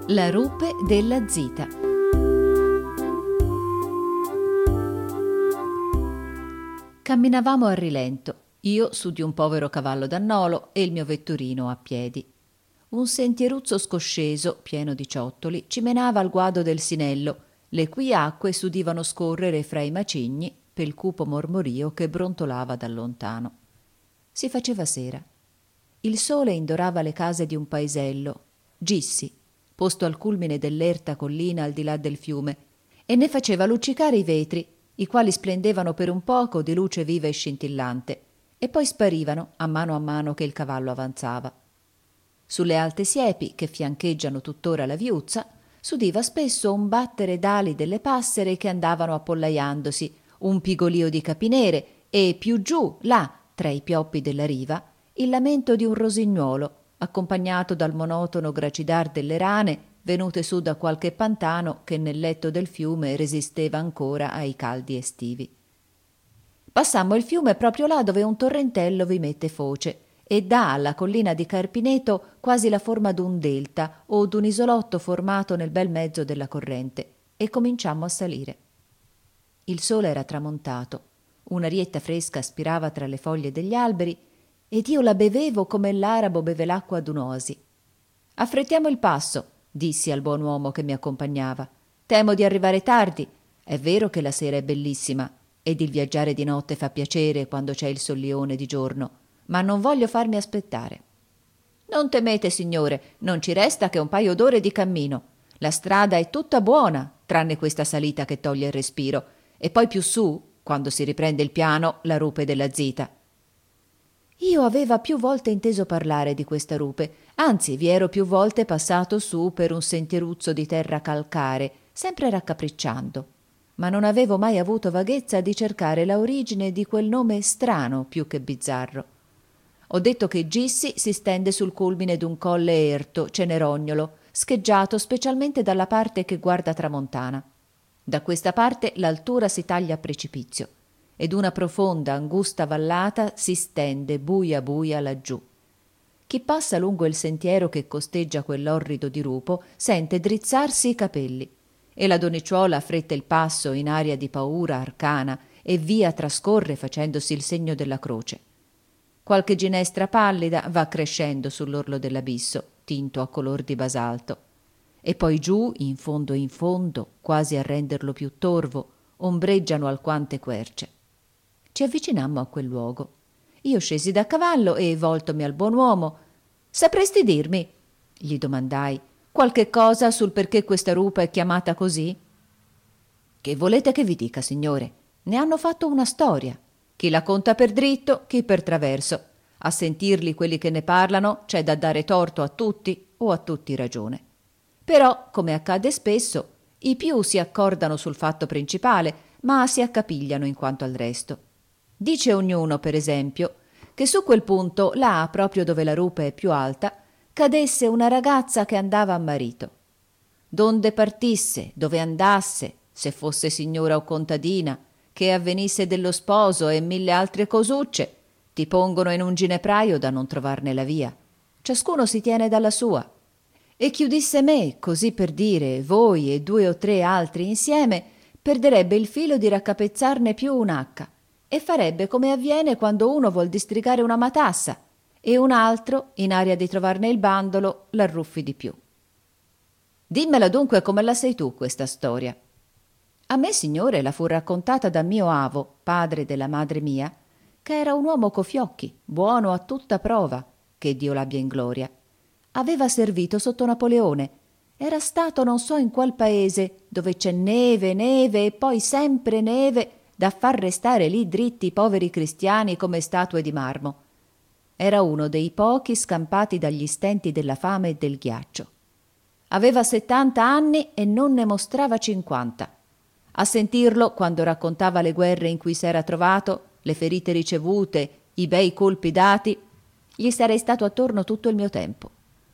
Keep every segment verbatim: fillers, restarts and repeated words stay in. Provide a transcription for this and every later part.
La rupe della zita. Camminavamo a rilento, io su di un povero cavallo d'annolo e il mio vetturino a piedi. Un sentieruzzo scosceso, pieno di ciottoli, ci menava al guado del Sinello, le cui acque s'udivano scorrere fra i macigni pel cupo mormorio che brontolava da lontano. Si faceva sera. Il sole indorava le case di un paesello, Gissi, posto al culmine dell'erta collina al di là del fiume, e ne faceva luccicare i vetri, i quali splendevano per un poco di luce viva e scintillante, e poi sparivano a mano a mano che il cavallo avanzava. Sulle alte siepi, che fiancheggiano tuttora la viuzza, s'udiva spesso un battere d'ali delle passere che andavano appollaiandosi, un pigolio di capinere e, più giù, là, tra i pioppi della riva, il lamento di un rosignuolo, accompagnato dal monotono gracidar delle rane venute su da qualche pantano che nel letto del fiume resisteva ancora ai caldi estivi. Passammo il fiume proprio là dove un torrentello vi mette foce e dà alla collina di Carpineto quasi la forma d'un delta o d'un isolotto formato nel bel mezzo della corrente, e cominciammo a salire. Il sole era tramontato, un'arietta fresca spirava tra le foglie degli alberi ed io la bevevo come l'arabo beve l'acqua d'un'oasi. «Affrettiamo il passo», dissi al buon uomo che mi accompagnava. «Temo di arrivare tardi. È vero che la sera è bellissima ed il viaggiare di notte fa piacere quando c'è il sollione di giorno, ma non voglio farmi aspettare». «Non temete, signore, non ci resta che un paio d'ore di cammino. La strada è tutta buona, tranne questa salita che toglie il respiro, e poi più su, quando si riprende il piano, la rupe della zita». Io aveva più volte inteso parlare di questa rupe, anzi vi ero più volte passato su per un sentieruzzo di terra calcare, sempre raccapricciando, ma non avevo mai avuto vaghezza di cercare la origine di quel nome strano più che bizzarro. Ho detto che Gissi si stende sul culmine d'un colle erto, cenerognolo, scheggiato specialmente dalla parte che guarda tramontana. Da questa parte l'altura si taglia a precipizio ed una profonda, angusta vallata si stende buia buia laggiù. Chi passa lungo il sentiero che costeggia quell'orrido dirupo sente drizzarsi i capelli, e la donnicciuola affretta il passo in aria di paura arcana e via trascorre facendosi il segno della croce. Qualche ginestra pallida va crescendo sull'orlo dell'abisso, tinto a color di basalto, e poi giù, in fondo in fondo, quasi a renderlo più torvo, ombreggiano alquante querce. Ci avvicinammo a quel luogo. Io scesi da cavallo e, voltomi al buon uomo: «Sapresti dirmi», gli domandai, «qualche cosa sul perché questa rupa è chiamata così?» «Che volete che vi dica, signore? Ne hanno fatto una storia. Chi la conta per dritto, chi per traverso. A sentirli quelli che ne parlano c'è da dare torto a tutti o a tutti ragione. Però, come accade spesso, i più si accordano sul fatto principale, ma si accapigliano in quanto al resto. Dice ognuno, per esempio, che su quel punto, là proprio dove la rupe è più alta, cadesse una ragazza che andava a marito. Donde partisse, dove andasse, se fosse signora o contadina, che avvenisse dello sposo e mille altre cosucce, ti pongono in un ginepraio da non trovarne la via. Ciascuno si tiene dalla sua. E chi udisse me, così per dire, voi e due o tre altri insieme, perderebbe il filo di raccapezzarne più un'acca, e farebbe come avviene quando uno vuol distrigare una matassa e un altro, in aria di trovarne il bandolo, l'arruffi di più. Dimmela dunque come la sei tu questa storia. A me, signore, la fu raccontata da mio avo, padre della madre mia, che era un uomo co fiocchi, buono a tutta prova, che Dio l'abbia in gloria. Aveva servito sotto Napoleone, era stato non so in qual paese, dove c'è neve, neve e poi sempre neve, da far restare lì dritti i poveri cristiani come statue di marmo. Era uno dei pochi scampati dagli stenti della fame e del ghiaccio. Aveva settanta anni e non ne mostrava cinquanta. A sentirlo, quando raccontava le guerre in cui s'era trovato, le ferite ricevute, i bei colpi dati, gli sarei stato attorno tutto il mio tempo.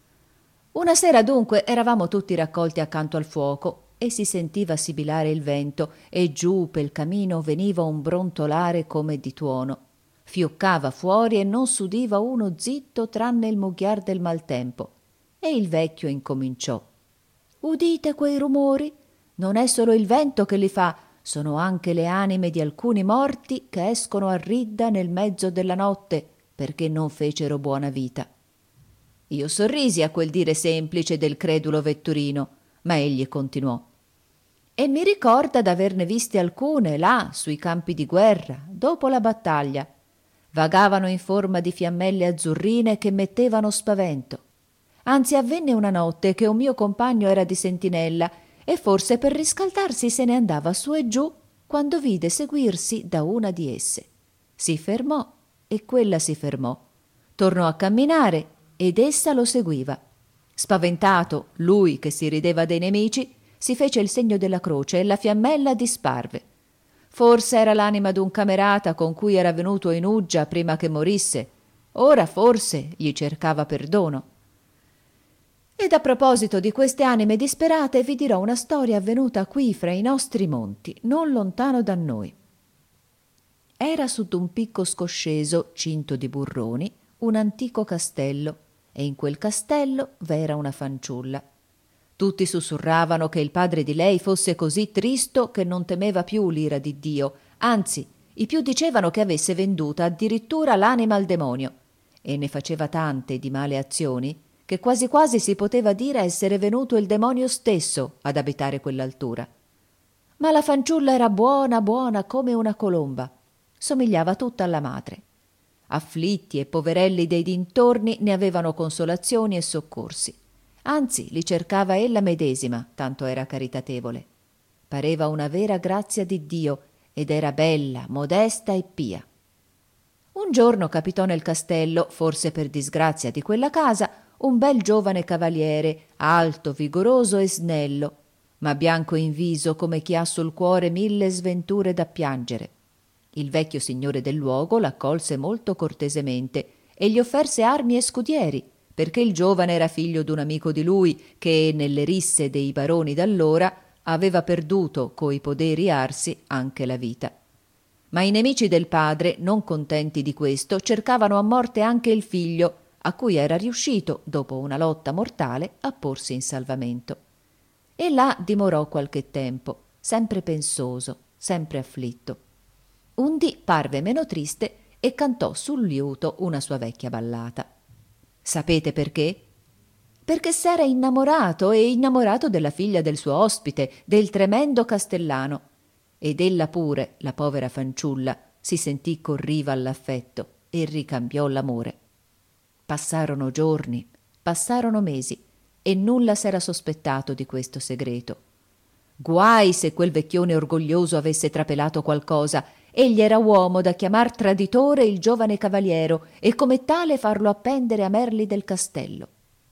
Una sera dunque eravamo tutti raccolti accanto al fuoco e si sentiva sibilare il vento e giù pel camino veniva un brontolare come di tuono. Fioccava fuori e non s'udiva uno zitto tranne il mugghiar del maltempo. E il vecchio incominciò: udite quei rumori? Non è solo il vento che li fa, sono anche le anime di alcuni morti che escono a ridda nel mezzo della notte perché non fecero buona vita. Io sorrisi a quel dire semplice del credulo vetturino, ma egli continuò. E mi ricorda d'averne viste alcune là sui campi di guerra, dopo la battaglia. Vagavano in forma di fiammelle azzurrine che mettevano spavento. Anzi, avvenne una notte che un mio compagno era di sentinella e forse per riscaldarsi se ne andava su e giù quando vide seguirsi da una di esse. Si fermò e quella si fermò. Tornò a camminare ed essa lo seguiva. Spaventato, lui che si rideva dei nemici, si fece il segno della croce e la fiammella disparve. Forse era l'anima d'un camerata con cui era venuto in uggia prima che morisse. Ora forse gli cercava perdono. Ed a proposito di queste anime disperate vi dirò una storia avvenuta qui fra i nostri monti, non lontano da noi. Era su d'un picco scosceso, cinto di burroni, un antico castello, e in quel castello v'era una fanciulla. Tutti sussurravano che il padre di lei fosse così tristo che non temeva più l'ira di Dio, anzi, i più dicevano che avesse venduta addirittura l'anima al demonio, e ne faceva tante di male azioni che quasi quasi si poteva dire essere venuto il demonio stesso ad abitare quell'altura. Ma la fanciulla era buona buona come una colomba, somigliava tutta alla madre. Afflitti e poverelli dei dintorni ne avevano consolazioni e soccorsi. Anzi, li cercava ella medesima, tanto era caritatevole. Pareva una vera grazia di Dio ed era bella, modesta e pia. Un giorno capitò nel castello, forse per disgrazia di quella casa, un bel giovane cavaliere, alto, vigoroso e snello, ma bianco in viso come chi ha sul cuore mille sventure da piangere. Il vecchio signore del luogo l'accolse molto cortesemente e gli offerse armi e scudieri, perché il giovane era figlio d'un amico di lui che, nelle risse dei baroni d'allora, aveva perduto coi poderi arsi anche la vita. Ma i nemici del padre, non contenti di questo, cercavano a morte anche il figlio, a cui era riuscito, dopo una lotta mortale, a porsi in salvamento. E là dimorò qualche tempo, sempre pensoso, sempre afflitto. Un dì parve meno triste e cantò sul liuto una sua vecchia ballata. Sapete perché? Perché s'era innamorato e innamorato della figlia del suo ospite, del tremendo castellano. Ed ella pure, la povera fanciulla, si sentì corriva all'affetto e ricambiò l'amore. Passarono giorni, passarono mesi e nulla s'era sospettato di questo segreto. Guai se quel vecchione orgoglioso avesse trapelato qualcosa. Egli era uomo da chiamar traditore il giovane cavaliero e come tale farlo appendere a merli del castello.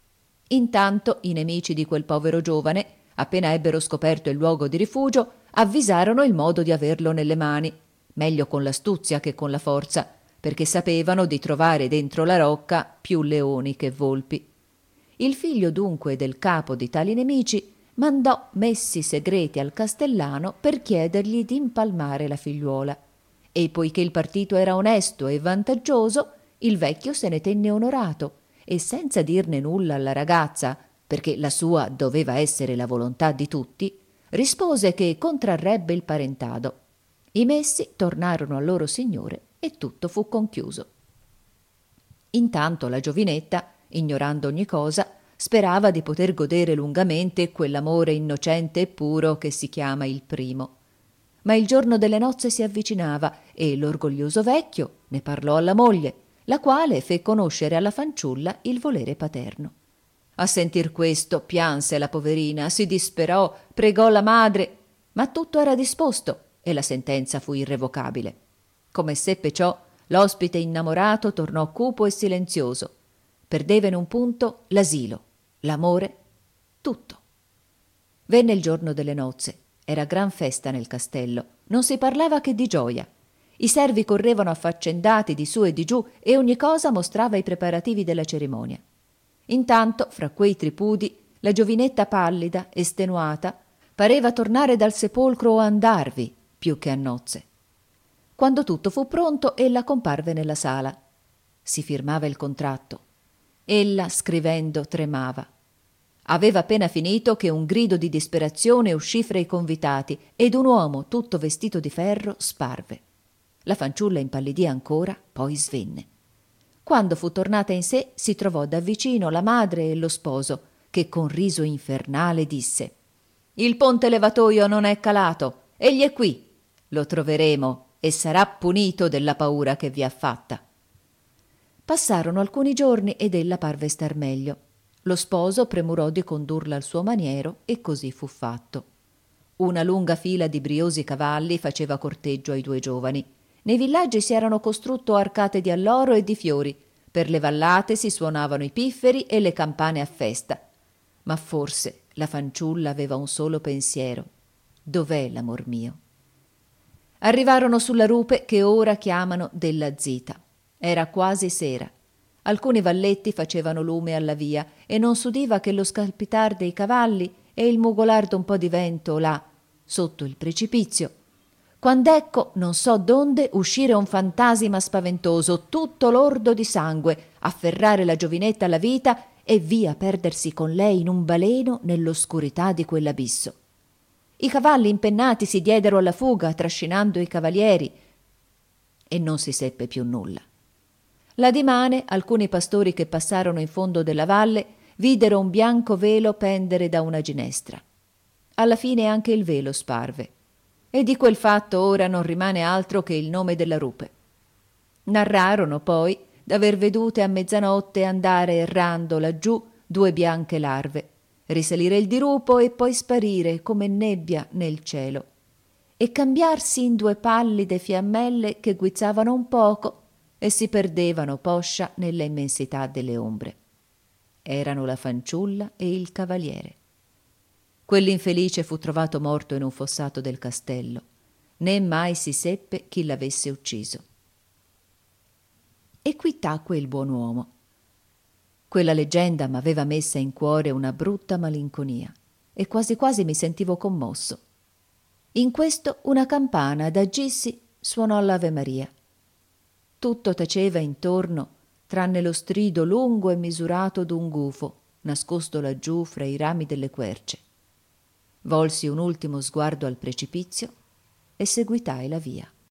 Intanto i nemici di quel povero giovane, appena ebbero scoperto il luogo di rifugio, avvisarono il modo di averlo nelle mani, meglio con l'astuzia che con la forza, perché sapevano di trovare dentro la rocca più leoni che volpi. Il figlio dunque del capo di tali nemici mandò messi segreti al castellano per chiedergli di impalmare la figliuola. E poiché il partito era onesto e vantaggioso, il vecchio se ne tenne onorato e senza dirne nulla alla ragazza, perché la sua doveva essere la volontà di tutti, rispose che contrarrebbe il parentado. I messi tornarono al loro signore e tutto fu conchiuso. Intanto la giovinetta, ignorando ogni cosa, sperava di poter godere lungamente quell'amore innocente e puro che si chiama il primo. Ma il giorno delle nozze si avvicinava e l'orgoglioso vecchio ne parlò alla moglie, la quale fe conoscere alla fanciulla il volere paterno. A sentir questo pianse la poverina, si disperò, pregò la madre, ma tutto era disposto e la sentenza fu irrevocabile. Come seppe ciò, l'ospite innamorato tornò cupo e silenzioso. Perdeva in un punto l'asilo, l'amore, tutto. Venne il giorno delle nozze. Era gran festa nel castello, non si parlava che di gioia. I servi correvano affaccendati di su e di giù e ogni cosa mostrava i preparativi della cerimonia. Intanto, fra quei tripudi, la giovinetta pallida, estenuata, pareva tornare dal sepolcro o andarvi, più che a nozze. Quando tutto fu pronto, ella comparve nella sala. Si firmava il contratto. Ella, scrivendo, tremava. Aveva appena finito che un grido di disperazione uscì fra i convitati ed un uomo tutto vestito di ferro sparve. La fanciulla impallidì ancora, poi svenne. Quando fu tornata in sé, si trovò da vicino la madre e lo sposo, che con riso infernale disse: «Il ponte levatoio non è calato, egli è qui. Lo troveremo e sarà punito della paura che vi ha fatta». Passarono alcuni giorni ed ella parve star meglio. Lo sposo premurò di condurla al suo maniero e così fu fatto. Una lunga fila di briosi cavalli faceva corteggio ai due giovani. Nei villaggi si erano costrutto arcate di alloro e di fiori. Per le vallate si suonavano i pifferi e le campane a festa. Ma forse la fanciulla aveva un solo pensiero: dov'è l'amor mio? Arrivarono sulla rupe che ora chiamano della Zita. Era quasi sera. Alcuni valletti facevano lume alla via e non s'udiva che lo scalpitar dei cavalli e il mugolar d'un po' di vento là, sotto il precipizio, quand'ecco, non so donde, uscire un fantasima spaventoso, tutto lordo di sangue, afferrare la giovinetta alla vita e via perdersi con lei in un baleno nell'oscurità di quell'abisso. I cavalli impennati si diedero alla fuga, trascinando i cavalieri, e non si seppe più nulla. La dimane, alcuni pastori che passarono in fondo della valle videro un bianco velo pendere da una ginestra. Alla fine anche il velo sparve, e di quel fatto ora non rimane altro che il nome della rupe. Narrarono poi d'aver vedute a mezzanotte andare errando laggiù due bianche larve, risalire il dirupo e poi sparire come nebbia nel cielo, e cambiarsi in due pallide fiammelle che guizzavano un poco e si perdevano poscia nella immensità delle ombre. Erano la fanciulla e il cavaliere. Quell'infelice fu trovato morto in un fossato del castello, né mai si seppe chi l'avesse ucciso. E qui tacque il buon uomo. Quella leggenda m'aveva messa in cuore una brutta malinconia e quasi quasi mi sentivo commosso. In questo una campana da Gissi suonò l'Ave Maria. Tutto taceva intorno, tranne lo strido lungo e misurato d'un gufo, nascosto laggiù fra i rami delle querce. Volsi un ultimo sguardo al precipizio e seguitai la via.